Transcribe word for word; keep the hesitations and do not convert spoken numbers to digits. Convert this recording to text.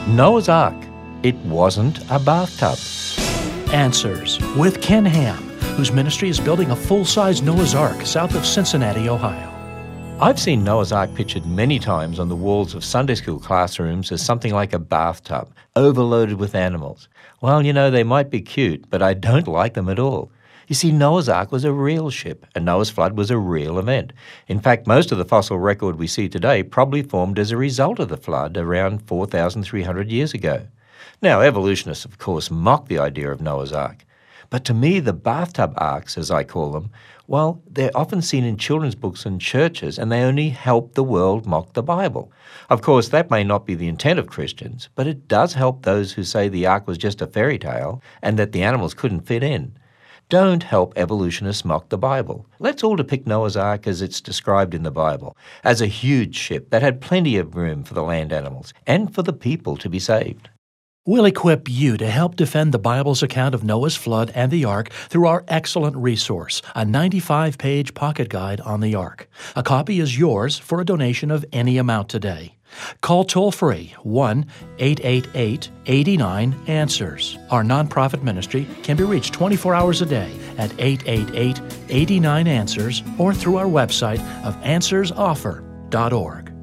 Noah's Ark. It wasn't a bathtub. Answers with Ken Ham, whose ministry is building a full-size Noah's Ark south of Cincinnati, Ohio. I've seen Noah's Ark pictured many times on the walls of Sunday school classrooms as something like a bathtub, overloaded with animals. Well, you know, they might be cute, but I don't like them at all. You see, Noah's Ark was a real ship, and Noah's flood was a real event. In fact, most of the fossil record we see today probably formed as a result of the flood around four thousand three hundred years ago. Now, evolutionists, of course, mock the idea of Noah's Ark. But to me, the bathtub arks, as I call them, well, they're often seen in children's books and churches, and they only help the world mock the Bible. Of course, that may not be the intent of Christians, but it does help those who say the ark was just a fairy tale and that the animals couldn't fit in. Don't help evolutionists mock the Bible. Let's all depict Noah's Ark as it's described in the Bible, as a huge ship that had plenty of room for the land animals and for the people to be saved. We'll equip you to help defend the Bible's account of Noah's flood and the ark through our excellent resource, a ninety-five page pocket guide on the ark. A copy is yours for a donation of any amount today. Call toll-free one eight eight eight, eight nine, ANSWERS. Our nonprofit ministry can be reached twenty-four hours a day at eight eight eight, eight nine, ANSWERS or through our website of answers offer dot org.